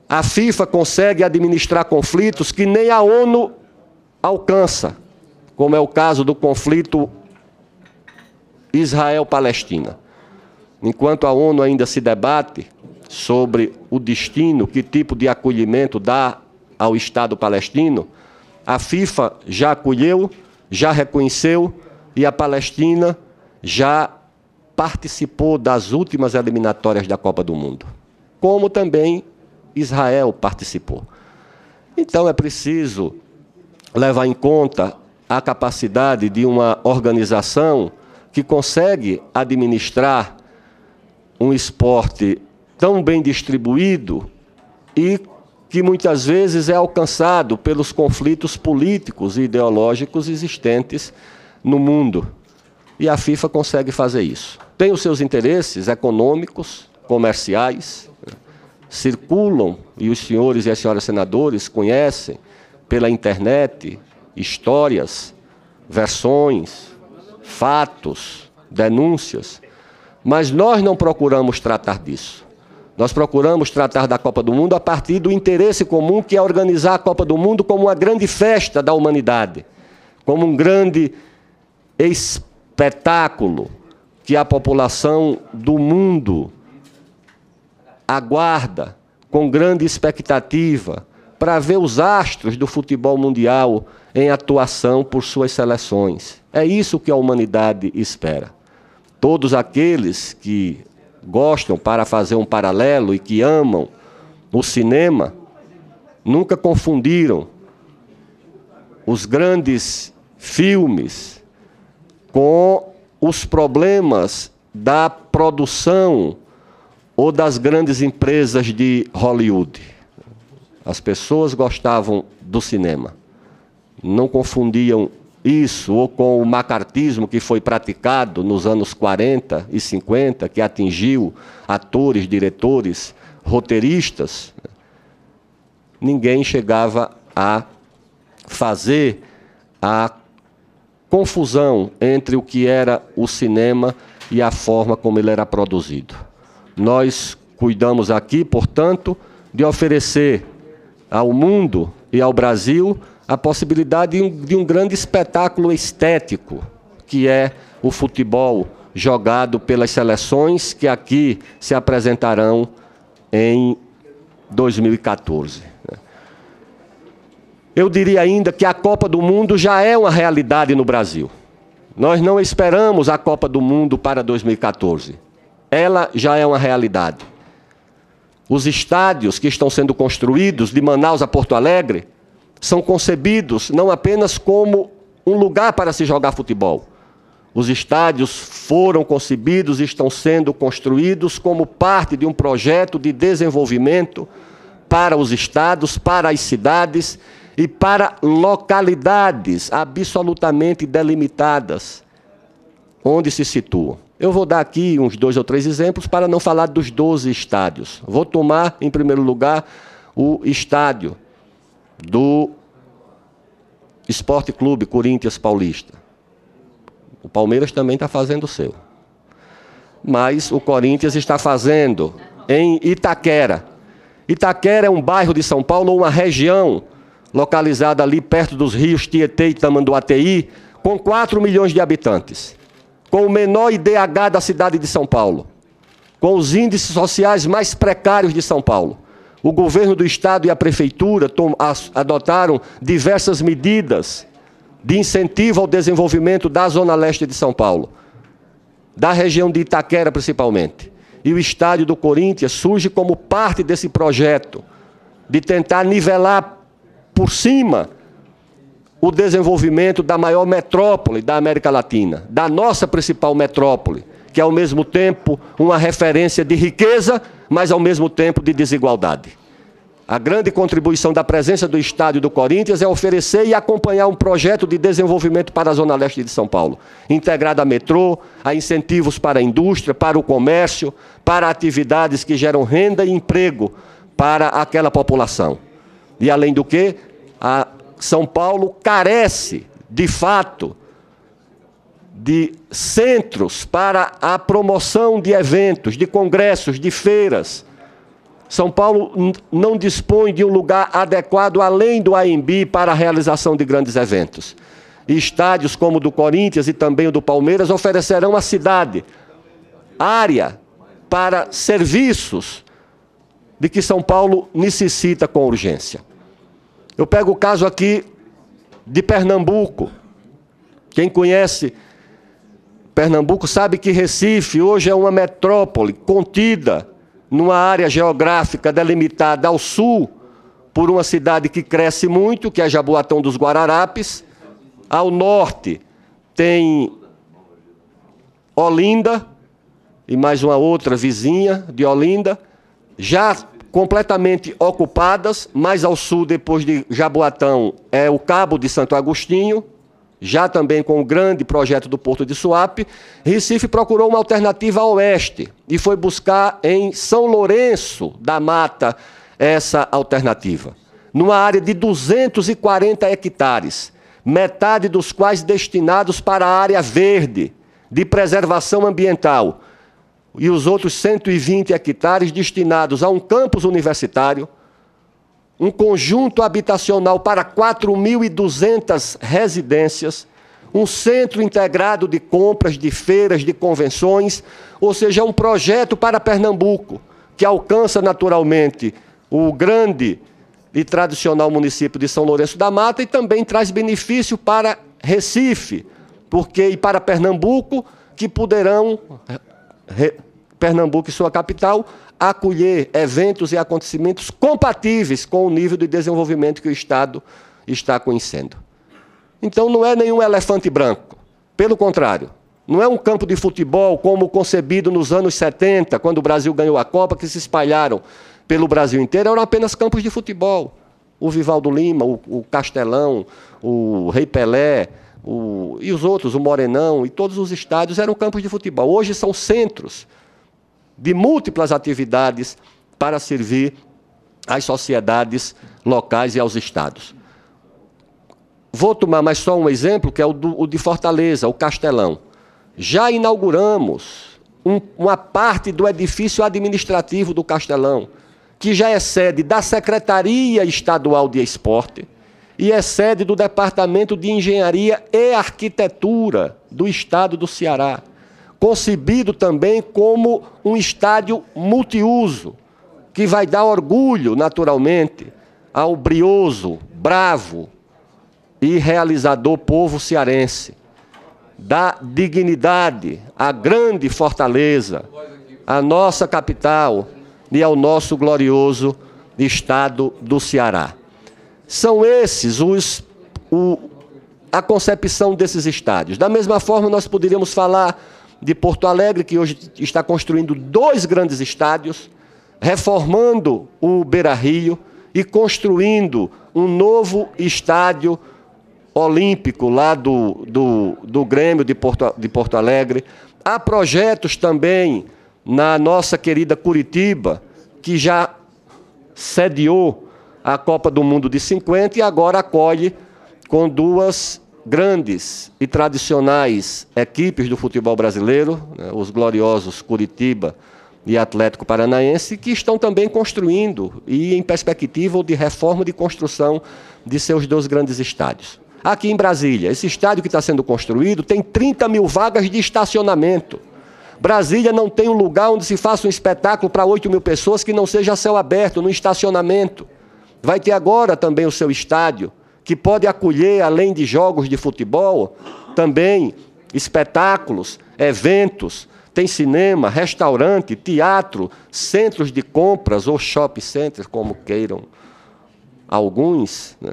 A FIFA consegue administrar conflitos que nem a ONU alcança, como é o caso do conflito Israel-Palestina. Enquanto a ONU ainda se debate sobre o destino, que tipo de acolhimento dá ao Estado palestino, a FIFA já acolheu, já reconheceu e a Palestina já participou das últimas eliminatórias da Copa do Mundo, como também Israel participou. Então é preciso levar em conta a capacidade de uma organização que consegue administrar um esporte tão bem distribuído e que muitas vezes é alcançado pelos conflitos políticos e ideológicos existentes no mundo. E a FIFA consegue fazer isso. Tem os seus interesses econômicos, comerciais, circulam, e os senhores e as senhoras senadores conhecem pela internet histórias, versões, fatos, denúncias, mas nós não procuramos tratar disso. Nós procuramos tratar da Copa do Mundo a partir do interesse comum, que é organizar a Copa do Mundo como uma grande festa da humanidade, como um grande espetáculo que a população do mundo aguarda com grande expectativa para ver os astros do futebol mundial em atuação por suas seleções. É isso que a humanidade espera. Todos aqueles que gostam, para fazer um paralelo, e que amam o cinema, nunca confundiram os grandes filmes com os problemas da produção ou das grandes empresas de Hollywood. As pessoas gostavam do cinema, não confundiam isso ou com o macartismo que foi praticado nos anos 40 e 50, que atingiu atores, diretores, roteiristas. Ninguém chegava a fazer a confusão entre o que era o cinema e a forma como ele era produzido. Nós cuidamos aqui, portanto, de oferecer ao mundo e ao Brasil a possibilidade de um grande espetáculo estético, que é o futebol jogado pelas seleções que aqui se apresentarão em 2014. Eu diria ainda que a Copa do Mundo já é uma realidade no Brasil. Nós não esperamos a Copa do Mundo para 2014. Ela já é uma realidade. Os estádios que estão sendo construídos de Manaus a Porto Alegre são concebidos não apenas como um lugar para se jogar futebol. Os estádios foram concebidos e estão sendo construídos como parte de um projeto de desenvolvimento para os estados, para as cidades e para localidades absolutamente delimitadas, onde se situam. Eu vou dar aqui uns 2 ou 3 exemplos para não falar dos 12 estádios. Vou tomar, em primeiro lugar, o estádio do Esporte Clube Corinthians Paulista. O Palmeiras também está fazendo o seu. Mas o Corinthians está fazendo em Itaquera. Itaquera é um bairro de São Paulo, uma região localizada ali perto dos rios Tietê e Tamanduateí, com 4 milhões de habitantes, com o menor IDH da cidade de São Paulo, com os índices sociais mais precários de São Paulo. O governo do estado e a prefeitura adotaram diversas medidas de incentivo ao desenvolvimento da Zona Leste de São Paulo, da região de Itaquera principalmente. E o estádio do Corinthians surge como parte desse projeto de tentar nivelar por cima o desenvolvimento da maior metrópole da América Latina, da nossa principal metrópole, que é ao mesmo tempo uma referência de riqueza, mas ao mesmo tempo de desigualdade. A grande contribuição da presença do estádio do Corinthians é oferecer e acompanhar um projeto de desenvolvimento para a Zona Leste de São Paulo, integrado a metrô, a incentivos para a indústria, para o comércio, para atividades que geram renda e emprego para aquela população. E, além do que, São Paulo carece, de fato, de centros para a promoção de eventos, de congressos, de feiras, São Paulo não dispõe de um lugar adequado além do AMB para a realização de grandes eventos. E estádios como o do Corinthians e também o do Palmeiras oferecerão à cidade área para serviços de que São Paulo necessita com urgência. Eu pego o caso aqui de Pernambuco. Quem conhece Pernambuco sabe que Recife hoje é uma metrópole contida numa área geográfica delimitada ao sul por uma cidade que cresce muito, que é Jaboatão dos Guararapes. Ao norte tem Olinda e mais uma outra vizinha de Olinda, já completamente ocupadas. Mais ao sul, depois de Jaboatão, é o Cabo de Santo Agostinho, já também com o grande projeto do Porto de Suape. Recife procurou uma alternativa a oeste e foi buscar em São Lourenço da Mata essa alternativa, numa área de 240 hectares, metade dos quais destinados para a área verde, de preservação ambiental, e os outros 120 hectares destinados a um campus universitário, um conjunto habitacional para 4.200 residências, um centro integrado de compras, de feiras, de convenções, ou seja, um projeto para Pernambuco, que alcança naturalmente o grande e tradicional município de São Lourenço da Mata e também traz benefício para Recife, e para Pernambuco, que poderão, Pernambuco e sua capital, acolher eventos e acontecimentos compatíveis com o nível de desenvolvimento que o Estado está conhecendo. Então, não é nenhum elefante branco. Pelo contrário, não é um campo de futebol como concebido nos anos 70, quando o Brasil ganhou a Copa, que se espalharam pelo Brasil inteiro. Eram apenas campos de futebol. O Vivaldo Lima, o Castelão, o Rei Pelé, e os outros, o Morenão, e todos os estádios eram campos de futebol. Hoje são centros de múltiplas atividades para servir às sociedades locais e aos estados. Vou tomar mais só um exemplo, que é o de Fortaleza, o Castelão. Já inauguramos uma parte do edifício administrativo do Castelão, que já é sede da Secretaria Estadual de Esporte e é sede do Departamento de Engenharia e Arquitetura do Estado do Ceará, concebido também como um estádio multiuso, que vai dar orgulho, naturalmente, ao brioso, bravo e realizador povo cearense, dá dignidade à grande Fortaleza, à nossa capital e ao nosso glorioso Estado do Ceará. São esses a concepção desses estádios. Da mesma forma, nós poderíamos falar de Porto Alegre, que hoje está construindo 2 grandes estádios, reformando o Beira-Rio e construindo um novo estádio olímpico lá do Grêmio de Porto Alegre. Há projetos também na nossa querida Curitiba, que já sediou a Copa do Mundo de 50 e agora acolhe com 2 grandes e tradicionais equipes do futebol brasileiro, né, os gloriosos Curitiba e Atlético Paranaense, que estão também construindo e em perspectiva de reforma e de construção de seus 2 grandes estádios. Aqui em Brasília, esse estádio que está sendo construído tem 30.000 vagas de estacionamento. Brasília não tem um lugar onde se faça um espetáculo para 8.000 pessoas que não seja a céu aberto, no estacionamento. Vai ter agora também o seu estádio, que pode acolher, além de jogos de futebol, também espetáculos, eventos, tem cinema, restaurante, teatro, centros de compras ou shopping centers, como queiram alguns, né?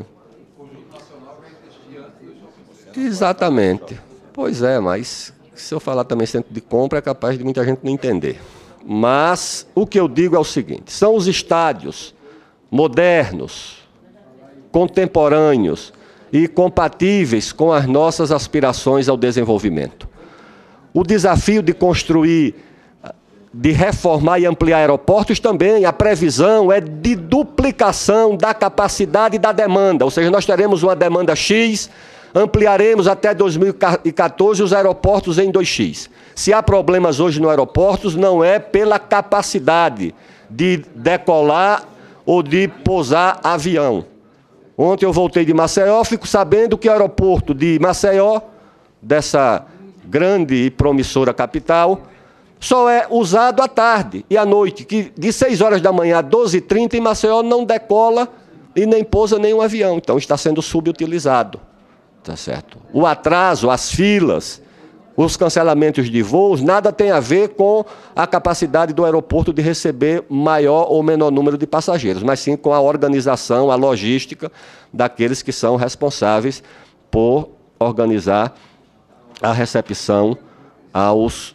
Exatamente. Pois é, mas se eu falar também centro de compra, é capaz de muita gente não entender. Mas o que eu digo é o seguinte: são os estádios modernos, contemporâneos e compatíveis com as nossas aspirações ao desenvolvimento. O desafio de construir, de reformar e ampliar aeroportos também, a previsão é de duplicação da capacidade e da demanda, ou seja, nós teremos uma demanda X, ampliaremos até 2014 os aeroportos em 2x. Se há problemas hoje nos aeroportos, não é pela capacidade de decolar ou de pousar avião. Ontem eu voltei de Maceió, fico sabendo que o aeroporto de Maceió, dessa grande e promissora capital, só é usado à tarde e à noite, que de 6 horas da manhã a 12h30 em Maceió não decola e nem pousa nenhum avião. Então está sendo subutilizado. Tá certo? O atraso, as filas, os cancelamentos de voos, nada tem a ver com a capacidade do aeroporto de receber maior ou menor número de passageiros, mas sim com a organização, a logística daqueles que são responsáveis por organizar a recepção aos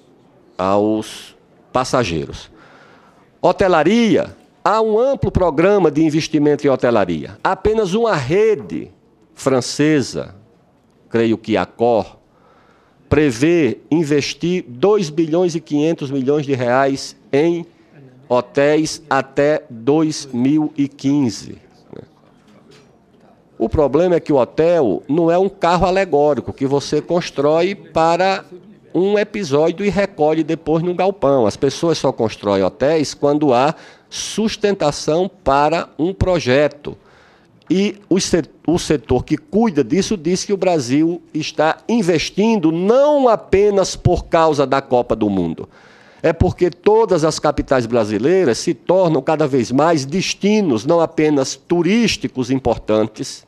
passageiros. Hotelaria, há um amplo programa de investimento em hotelaria. Apenas uma rede francesa, creio que a Accor, prevê investir 2 bilhões e 500 milhões de reais em hotéis até 2015. O problema é que o hotel não é um carro alegórico que você constrói para um episódio e recolhe depois num galpão. As pessoas só constroem hotéis quando há sustentação para um projeto. E o setor que cuida disso diz que o Brasil está investindo não apenas por causa da Copa do Mundo, é porque todas as capitais brasileiras se tornam cada vez mais destinos, não apenas turísticos importantes,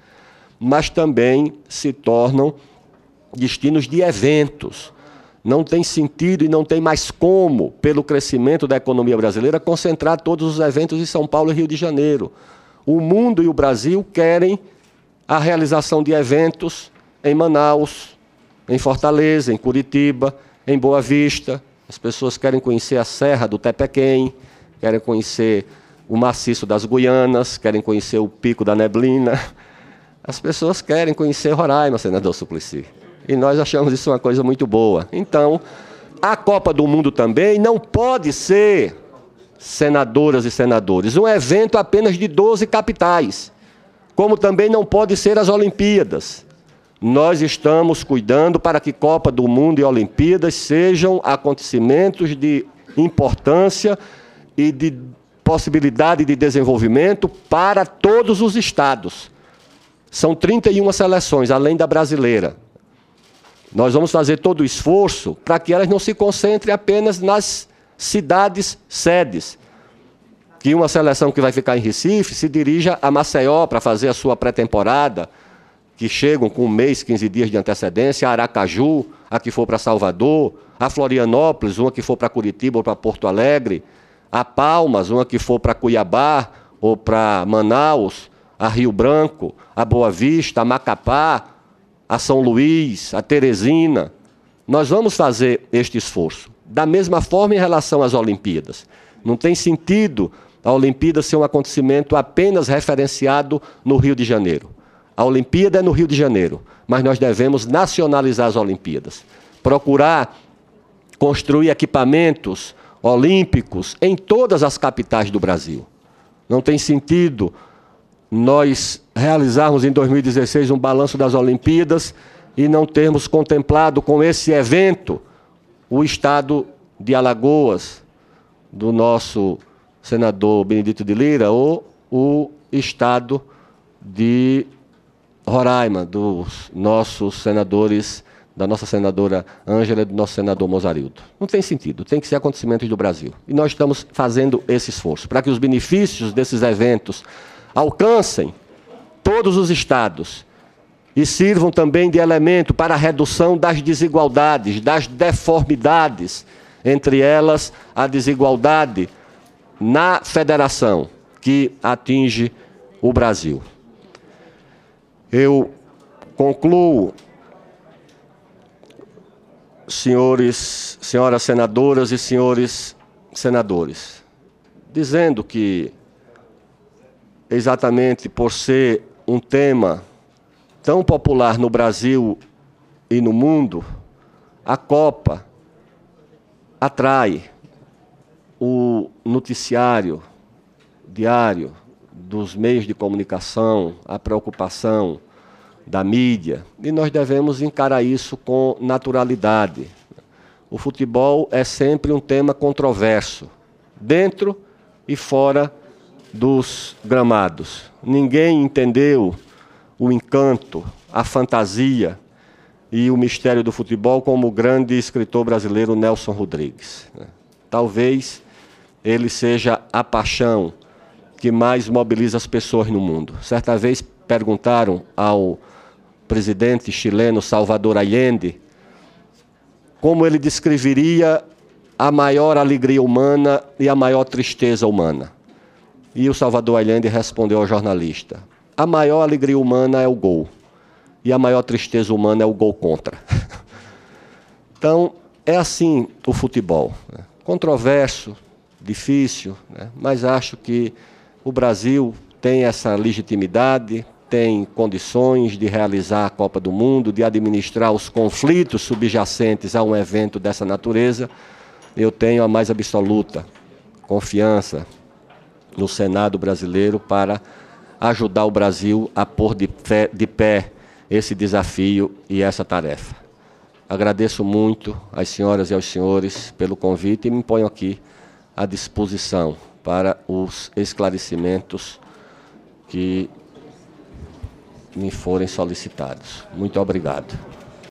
mas também se tornam destinos de eventos. Não tem sentido e não tem mais como, pelo crescimento da economia brasileira, concentrar todos os eventos em São Paulo e Rio de Janeiro. O mundo e o Brasil querem a realização de eventos em Manaus, em Fortaleza, em Curitiba, em Boa Vista. As pessoas querem conhecer a Serra do Tepequém, querem conhecer o Maciço das Guianas, querem conhecer o Pico da Neblina. As pessoas querem conhecer Roraima, senador Suplicy. E nós achamos isso uma coisa muito boa. Então, a Copa do Mundo também não pode ser, senadoras e senadores, um evento apenas de 12 capitais, como também não pode ser as Olimpíadas. Nós estamos cuidando para que Copa do Mundo e Olimpíadas sejam acontecimentos de importância e de possibilidade de desenvolvimento para todos os estados. São 31 seleções, além da brasileira. Nós vamos fazer todo o esforço para que elas não se concentrem apenas nas cidades sedes. Que uma seleção que vai ficar em Recife se dirija a Maceió para fazer a sua pré-temporada, que chegam com 1 mês, 15 dias de antecedência, a Aracaju, a que for para Salvador, a Florianópolis, uma que for para Curitiba ou para Porto Alegre, a Palmas, uma que for para Cuiabá ou para Manaus, a Rio Branco, a Boa Vista, a Macapá, a São Luís, a Teresina. Nós vamos fazer este esforço. Da mesma forma em relação às Olimpíadas. Não tem sentido a Olimpíada ser um acontecimento apenas referenciado no Rio de Janeiro. A Olimpíada é no Rio de Janeiro, mas nós devemos nacionalizar as Olimpíadas. Procurar construir equipamentos olímpicos em todas as capitais do Brasil. Não tem sentido nós realizarmos em 2016 um balanço das Olimpíadas e não termos contemplado com esse evento o estado de Alagoas, do nosso senador Benedito de Lira, ou o estado de Roraima, dos nossos senadores, da nossa senadora Ângela e do nosso senador Mozarildo. Não tem sentido, tem que ser acontecimentos do Brasil. E nós estamos fazendo esse esforço, para que os benefícios desses eventos alcancem todos os estados e sirvam também de elemento para a redução das desigualdades, das deformidades, entre elas a desigualdade na federação, que atinge o Brasil. Eu concluo, senhoras senadoras e senhores senadores, dizendo que, exatamente por ser um tema tão popular no Brasil e no mundo, a Copa atrai o noticiário diário dos meios de comunicação, a preocupação da mídia, e nós devemos encarar isso com naturalidade. O futebol é sempre um tema controverso, dentro e fora dos gramados. Ninguém entendeu o encanto, a fantasia e o mistério do futebol como o grande escritor brasileiro Nelson Rodrigues. Talvez ele seja a paixão que mais mobiliza as pessoas no mundo. Certa vez perguntaram ao presidente chileno Salvador Allende como ele descreveria a maior alegria humana e a maior tristeza humana. E o Salvador Allende respondeu ao jornalista: a maior alegria humana é o gol, e a maior tristeza humana é o gol contra. Então, é assim o futebol. Controverso, difícil, mas acho que o Brasil tem essa legitimidade, tem condições de realizar a Copa do Mundo, de administrar os conflitos subjacentes a um evento dessa natureza. Eu tenho a mais absoluta confiança no Senado brasileiro para ajudar o Brasil a pôr de pé esse desafio e essa tarefa. Agradeço muito às senhoras e aos senhores pelo convite e me ponho aqui à disposição para os esclarecimentos que me forem solicitados. Muito obrigado.